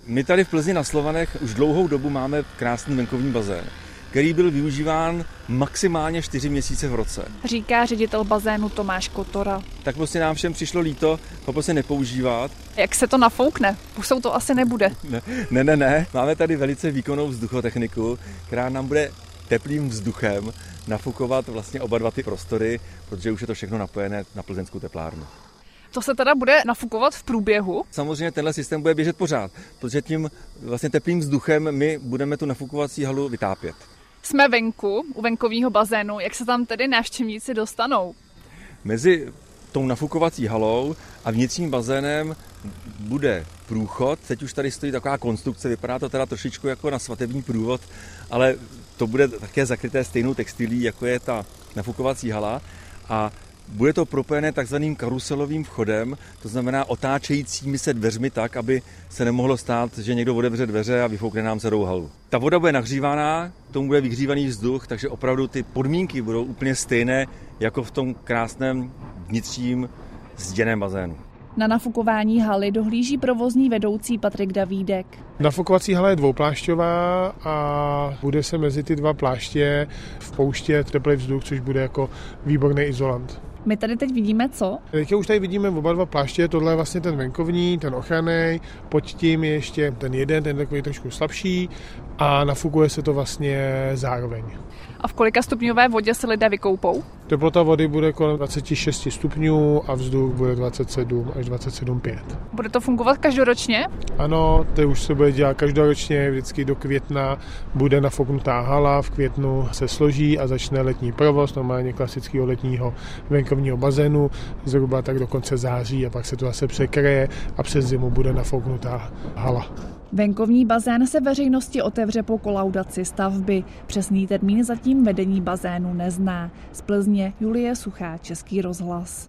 My tady v Plzni na Slovanech už dlouhou dobu máme krásný venkovní bazén, který byl využíván maximálně 4 měsíce v roce. Říká ředitel bazénu Tomáš Kotora. Tak prostě nám všem přišlo líto ho prostě nepoužívat. Jak se to nafoukne? Pusou to asi nebude. Ne. Máme tady velice výkonnou vzduchotechniku, která nám bude teplým vzduchem nafukovat vlastně oba dva ty prostory, protože už je to všechno napojené na plzeňskou teplárnu. To se teda bude nafukovat v průběhu? Samozřejmě tenhle systém bude běžet pořád, protože tím vlastně teplým vzduchem my budeme tu nafukovací halu vytápět. Jsme venku, u venkovního bazénu. Jak se tam tedy návštěvníci dostanou? Mezi tou nafukovací halou a vnitřním bazénem bude průchod. Teď už tady stojí taková konstrukce, vypadá to teda trošičku jako na svatební průvod, ale to bude také zakryté stejnou textilí, jako je ta nafukovací hala. A bude to propojené takzvaným karuselovým vchodem, to znamená otáčejícími se dveřmi tak, aby se nemohlo stát, že někdo otevře dveře a vyfoukne nám celou halu. Ta voda bude nahřívaná, k tomu bude vyhřívaný vzduch, takže opravdu ty podmínky budou úplně stejné jako v tom krásném vnitřním zděném bazénu. Na nafukování haly dohlíží provozní vedoucí Patrik Davídek. Nafukovací hala je dvouplášťová a bude se mezi ty dva pláště vpouštět teplý vzduch, což bude jako výborný izolant. My tady teď vidíme co? Teď už tady vidíme oba dva pláště, tohle je vlastně ten venkovní, ten ochranný, pod tím je ještě ten jeden, ten takový trošku slabší a nafukuje se to vlastně zároveň. A v kolika stupňové vodě se lidé vykoupou? Teplota vody bude kolem 26 stupňů a vzduch bude 27 až 27,5. Bude to fungovat každoročně? Ano, to už se bude dělat každoročně, vždycky do května bude nafouknutá hala, v květnu se složí a začne letní provoz, normálně klasického letního venkovního bazénu, zhruba tak do konce září a pak se to zase překryje a přes zimu bude nafouknutá hala. Venkovní bazén se veřejnosti otevře po kolaudaci stavby. Přesný termín zatím vedení bazénu nezná. Z Plzně Julie Suchá, Český rozhlas.